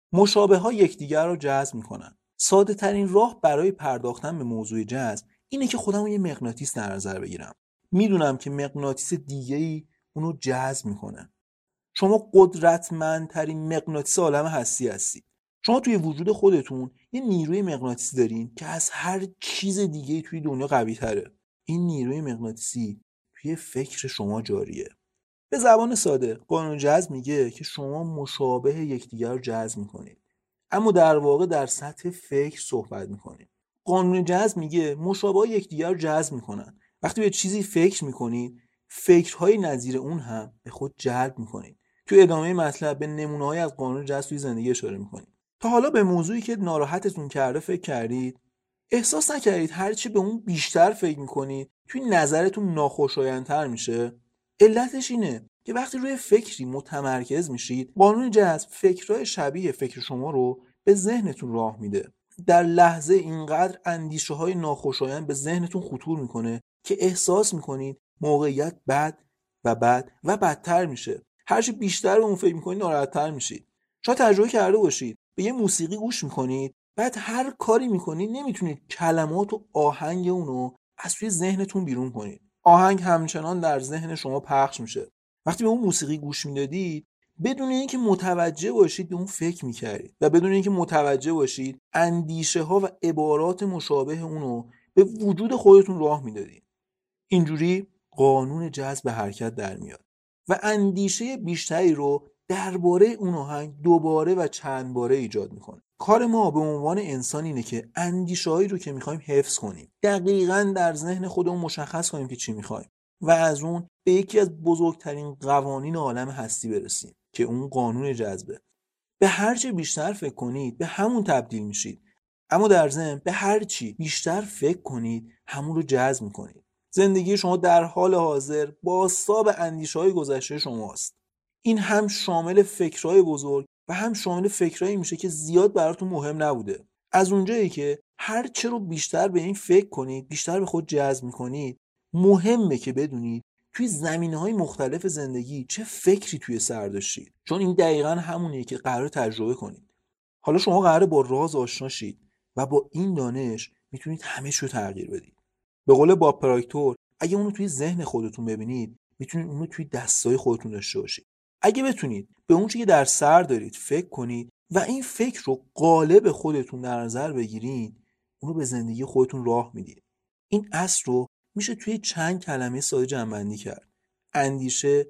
مشابه ها یکدیگر رو جذب میکنن. ساده ترین راه برای پرداختن به موضوع جذب اینه که خودم یه مغناطیس در نظر بگیرم. میدونم که مغناطیس دیگه‌ای اونو جذب میکنه. شما قدرتمندترین مغناطیس عالم هستی هستید. شما توی وجود خودتون یه نیروی مغناطیسی دارین که از هر چیز دیگه‌ای توی دنیا قوی تره. این نیروی مغناطیسی توی فکر شما جاریه. به زبان ساده قانون جذب میگه که شما مشابه یکدیگر رو جذب میکنید، اما در واقع در سطح فکر صحبت میکنید. قانون جذب میگه مشابه یکدیگر رو جذب میکنن. وقتی به چیزی فکر میکنید، فکرهای نظیر اون هم به خود جلب میکنید. تو ادامه مطلب به نمونه‌های از قانون جذب توی زندگی اشاره میکنید. تا حالا به موضوعی که ناراحتتون کرده فکر کردید؟ احساس نکردید هرچی به اون بیشتر فکر میکنید توی نظرتون ناخوشایندتر میشه؟ علتش اینه که وقتی روی فکری متمرکز میشید، قانون جذب فکرهای شبیه فکر شما رو به ذهنتون راه میده. در لحظه اینقدر اندیشه های ناخوشایند به ذهنتون خطور میکنه که احساس میکنید موقعیت بد و بد و بدتر میشه. هرچی بیشتر به اون فکر میکنید ناراحت‌تر میشید. شاید تجربه کرده باشید به یه موسیقی گوش میکنید، بعد هر کاری میکنید نمیتونید کلمات و آهنگ اونو از توی ذهنتون بیرون کنید. آهنگ همچنان در ذهن شما پخش میشه. وقتی به اون موسیقی گوش میدادید، بدون اینکه متوجه باشید به اون فکر میکردید و بدون اینکه متوجه باشید اندیشه ها و عبارات مشابه اونو به وجود خودتون راه میدادید. اینجوری قانون جذب به حرکت در میاد و اندیشه بیشتری رو درباره اون آهنگ دوباره و چند باره ایجاد میکنه. کار ما به عنوان انسان اینه که اندیشه‌هایی رو که میخوایم حفظ کنیم، دقیقاً در ذهن خودمون مشخص کنیم که چی میخوایم و از اون به یکی از بزرگترین قوانین عالم هستی برسیم که اون قانون جذبه. به هر چه بیشتر فکر کنید به همون تبدیل میشید، اما در ضمن به هر چی بیشتر فکر کنید همون رو جذب میکنید. زندگی شما در حال حاضر بازتاب اندیشه‌های گذشته شماست. این هم شامل فکرهای بزرگ و هم شامل فکرهایی میشه که زیاد براتون مهم نبوده. از اونجایی که هر چه رو بیشتر به این فکر کنید بیشتر به خود جذب میکنید، مهمه که بدونید توی زمینه‌های مختلف زندگی چه فکری توی سر داشتید، چون این دقیقاً همونیه که قرار تجربه کنید. حالا شما قراره با راز آشنا شید و با این دانش میتونید همه چیو تغییر بدید. به قول باب پراکتور، اگه اونو توی ذهن خودتون ببینید میتونید اونو توی دستای خودتون داشته باشید. اگه بتونید به اون چیزی که در سر دارید فکر کنید و این فکر رو قالب خودتون در نظر بگیرید، اونو به زندگی خودتون راه میدید. این اصل رو میشه توی چند کلمه ساده جمع‌بندی کرد. اندیشه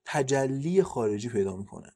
تجلی خارجی پیدا میکنه.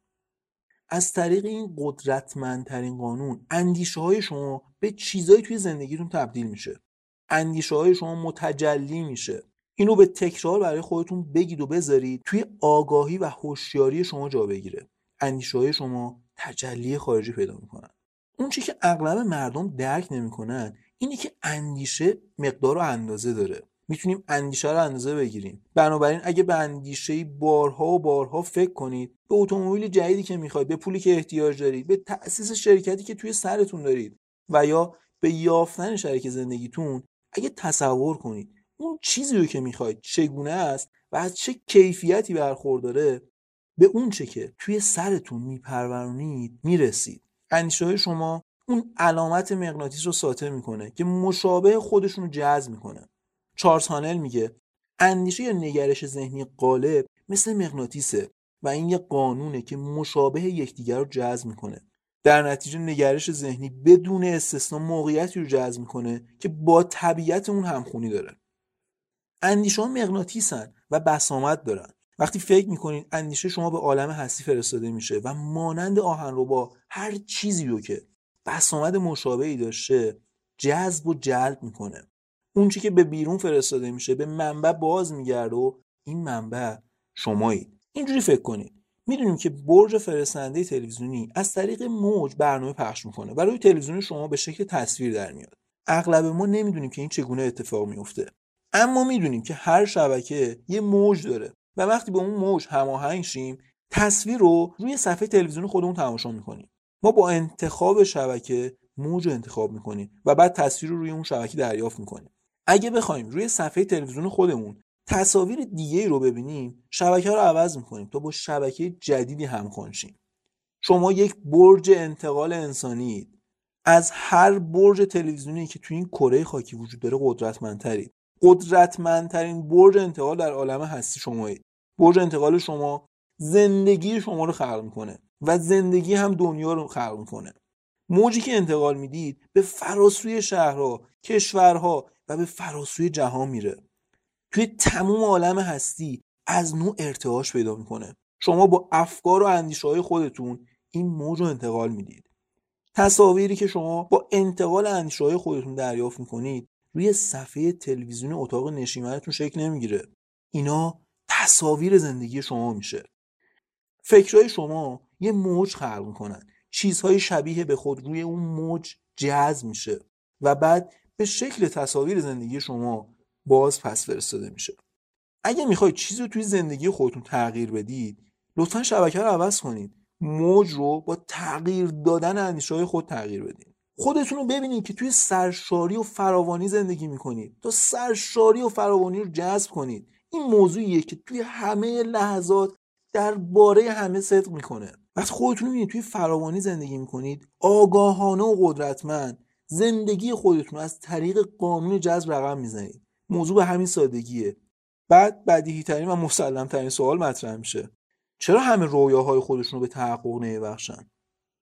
از طریق این قدرتمندترین قانون اندیشه‌های شما به چیزایی توی زندگیتون تبدیل میشه. اندیشه‌های شما متجلی میشه. اینو به تکرار برای خودتون بگید و بذارید توی آگاهی و هوشیاری شما جا بگیره. اندیشه‌های شما تجلی خارجی پیدا میکنن. اون چیزی که اغلب مردم درک نمیکنن اینه که اندیشه مقدار و اندازه داره. میتونیم اندیشه رو اندازه بگیریم. بنابراین اگه به اندیشه‌ای بارها و بارها فکر کنید، به اتومبیل جدیدی که میخواید، به پولی که احتیاج دارید، به تأسیس شرکتی که توی سرتون دارید و یا به یافتن شریک زندگیتون، اگه تصور کنید اون چیزی رو که میخواید چگونه است و از چه کیفیتی برخورداره، به اون چه که توی سرتون میپرورونید میرسید. اندیشه‌های شما اون علامت مغناطیس رو ساطع میکنه که مشابه خودشون رو جذب میکنه. چارلز هانل میگه اندیشه یا نگرش ذهنی غالب مثل مغناطیسه و این یه قانونه که مشابه یکدیگر رو جذب میکنه. در نتیجه نگرش ذهنی بدون استثنا موقعیتی رو جذب میکنه که با طبیعت اون همخونی داره. اندیشه ها مغناطیسن و بسامد دارن. وقتی فکر میکنین اندیشه شما به عالم هستی فرستاده میشه و مانند آهنربا هر چیزی رو که بسامد مشابهی داشته جذب و جلب میکنه. اون چی که به بیرون فرستاده میشه به منبع باز میگرده و این منبع شمایید. اینجوری فکر کنید. میدونیم که برج فرستنده تلویزیونی از طریق موج برنامه پخش میکنه و روی تلویزیون شما به شکل تصویر در میاد. اغلب ما نمیدونیم که این چگونه اتفاق میفته. اما میدونیم که هر شبکه یه موج داره و وقتی به اون موج هماهنگ شیم تصویر رو روی صفحه تلویزیون خودمون تماشا میکنیم. ما با انتخاب شبکه موج رو انتخاب میکنیم و بعد تصویر رو روی اون شبکه دریافت میکنیم. اگه بخوایم روی صفحه تلویزیون خودمون تصاویر دیگه‌ای رو ببینیم، شبکه رو عوض میکنیم تا با شبکه جدیدی همخوان شیم. شما یک برج انتقال انسانید. از هر برج تلویزیونی که توی این کره خاکی وجود داره قدرتمندترید. قدرتمندترین برج انتقال در عالم هستی شمایید. برج انتقال شما زندگی شما رو خلق میکنه و زندگی هم دنیا رو خلق میکنه. موجی که انتقال میدید به فراسوی شهرها، کشورها و به فراسوی جهان میره. توی تمام عالم هستی از نوع ارتعاش پیدا میکنه. شما با افکار و اندیشه‌های خودتون این موج رو انتقال میدید. تصاویری که شما با انتقال اندیشه‌های خودتون دریافت میکنید روی صفحه تلویزیون اتاق نشیمنتون شکل نمیگیره. اینا تصاویر زندگی شما میشه. فکرهای شما یه موج خلق میکنن. چیزهای شبیه به خود روی اون موج جذب میشه و بعد به شکل تصاویر زندگی شما باز پس فرستاده میشه. اگه میخواید چیزی رو توی زندگی خودتون تغییر بدید، لطفاً شبکه رو عوض کنید. موج رو با تغییر دادن اندیشه‌های خود تغییر بدید. خودتون رو ببینید که توی سرشاری و فراوانی زندگی میکنید. تا سرشاری و فراوانی رو جذب کنید. این موضوعیه که توی همه لحظات درباره همه صدق میکنه. وقتی خودتون رو میبینید توی فراوانی زندگی میکنید، آگاهانه و قدرتمند زندگی خودتون از طریق قانون جذب رقم میزنید. موضوع به همین سادگیه. بعد بدیهی ترین و مسلم ترین سوال مطرح میشه: چرا همه رویاهای خودشون رو به تحقق نمیبخشن؟